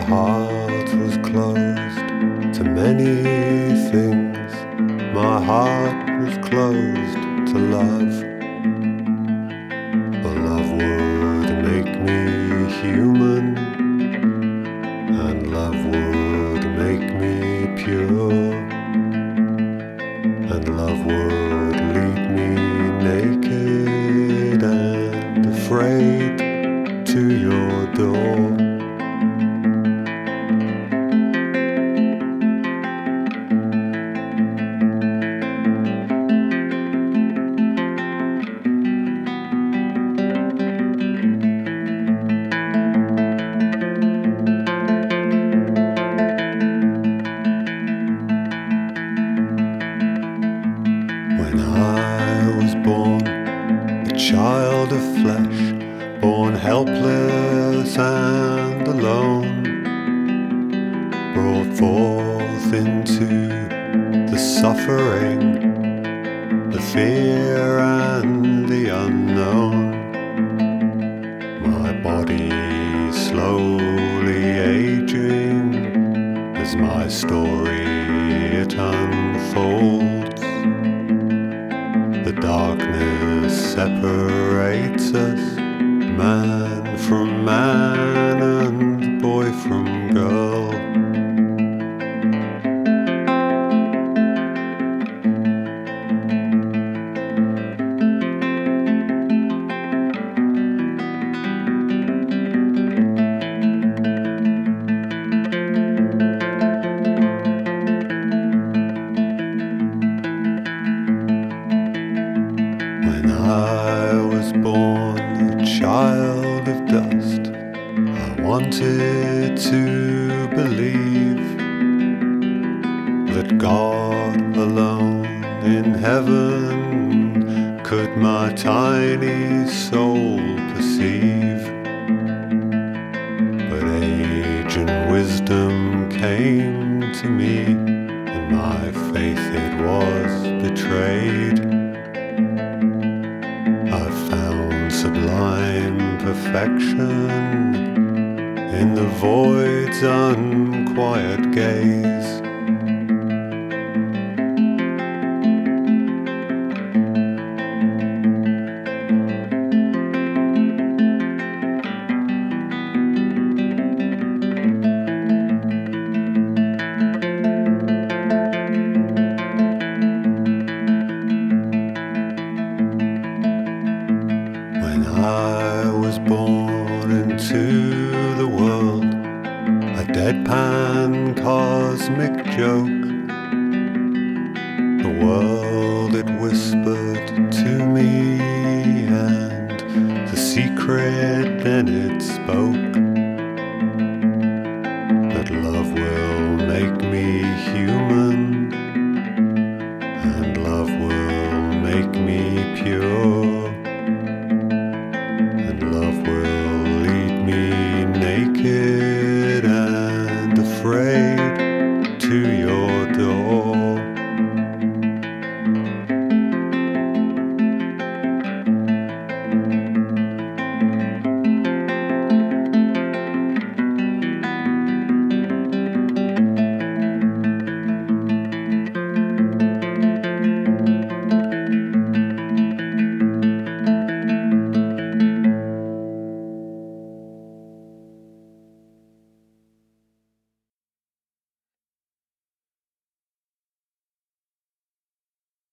heart was closed to many things. My heart was closed to love. But love would make me human, and love would make me pure, and love would lead me naked and afraid to your door. When I was born, a child of flesh, born helpless and alone, brought forth into the suffering, the fear and the unknown. My body slowly aging as my story it unfolds. The darkness separates us, man from man and boy from girl. When I was born a child of dust, I wanted to believe that God alone in heaven could my tiny soul perceive. But age and wisdom came to me, and my faith it was betrayed. I found sublime perfection in the void's unquiet gaze. When I was born into the world, a deadpan cosmic joke, the world it whispered to me, and the secret then it spoke.